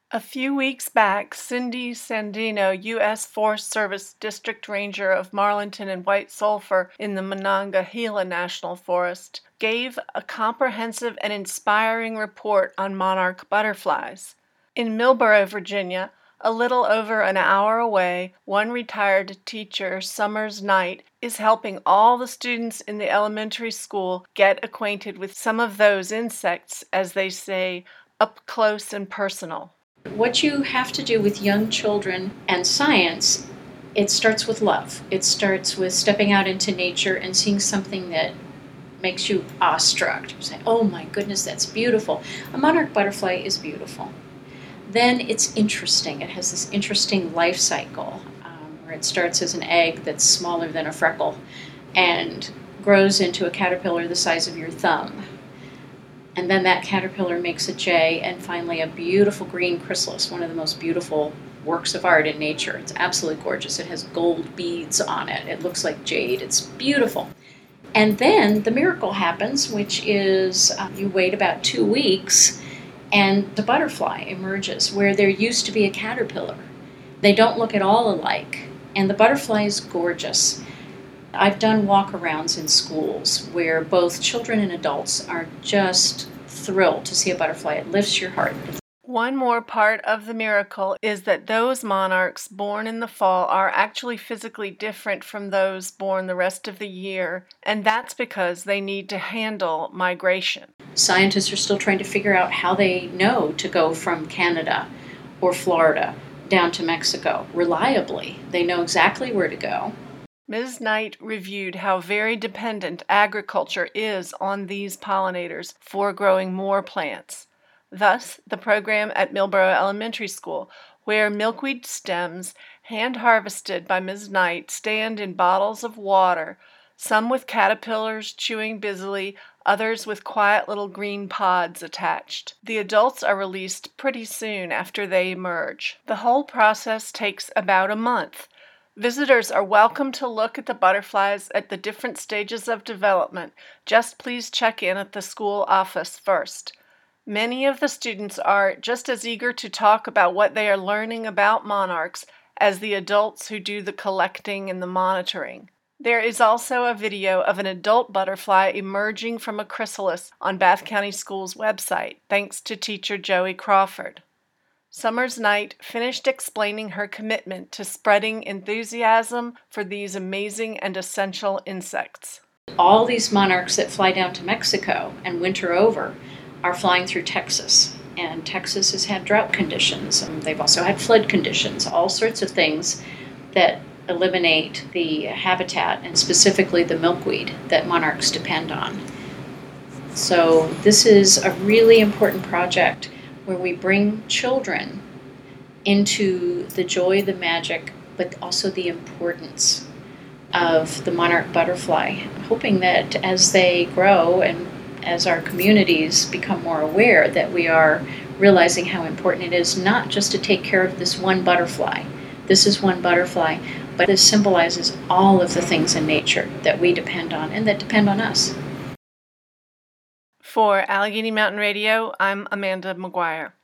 A few weeks back, Cindy Sandino, U.S. Forest Service District Ranger of Marlinton and White Sulphur in the Monongahela National Forest, gave a comprehensive and inspiring report on monarch butterflies. In Millboro, Virginia, a little over an hour away, one retired teacher, Summers Knight, is helping all the students in the elementary school get acquainted with some of those insects, as they say, up close and personal. What you have to do with young children and science, it starts with love. It starts with stepping out into nature and seeing something that makes you awestruck. You say, oh my goodness, that's beautiful. A monarch butterfly is beautiful. Then it's interesting. It has this interesting life cycle where it starts as an egg that's smaller than a freckle and grows into a caterpillar the size of your thumb. And then that caterpillar makes a jay and finally a beautiful green chrysalis, one of the most beautiful works of art in nature. It's absolutely gorgeous. It has gold beads on it. It looks like jade. It's beautiful. And then the miracle happens, which is you wait about 2 weeks and the butterfly emerges where there used to be a caterpillar. They don't look at all alike, and the butterfly is gorgeous. I've done walk-arounds in schools where both children and adults are just thrilled to see a butterfly. It lifts your heart. One more part of the miracle is that those monarchs born in the fall are actually physically different from those born the rest of the year, and that's because they need to handle migration. Scientists are still trying to figure out how they know to go from Canada or Florida down to Mexico reliably. They know exactly where to go. Ms. Knight reviewed how very dependent agriculture is on these pollinators for growing more plants. Thus, the program at Millboro Elementary School, where milkweed stems, hand-harvested by Ms. Knight, stand in bottles of water, some with caterpillars chewing busily, others with quiet little green pods attached. The adults are released pretty soon after they emerge. The whole process takes about a month. Visitors are welcome to look at the butterflies at the different stages of development. Just please check in at the school office first. Many of the students are just as eager to talk about what they are learning about monarchs as the adults who do the collecting and the monitoring. There is also a video of an adult butterfly emerging from a chrysalis on Bath County School's website, thanks to teacher Joey Crawford. Summers Knight finished explaining her commitment to spreading enthusiasm for these amazing and essential insects. All these monarchs that fly down to Mexico and winter over are flying through Texas. And Texas has had drought conditions. They've also had flood conditions, all sorts of things that eliminate the habitat and specifically the milkweed that monarchs depend on. So this is a really important project where we bring children into the joy, the magic, but also the importance of the monarch butterfly, hoping that as they grow and as our communities become more aware, that we are realizing how important it is not just to take care of this one butterfly. This is one butterfly, but this symbolizes all of the things in nature that we depend on and that depend on us. For Allegheny Mountain Radio, I'm Amanda McGuire.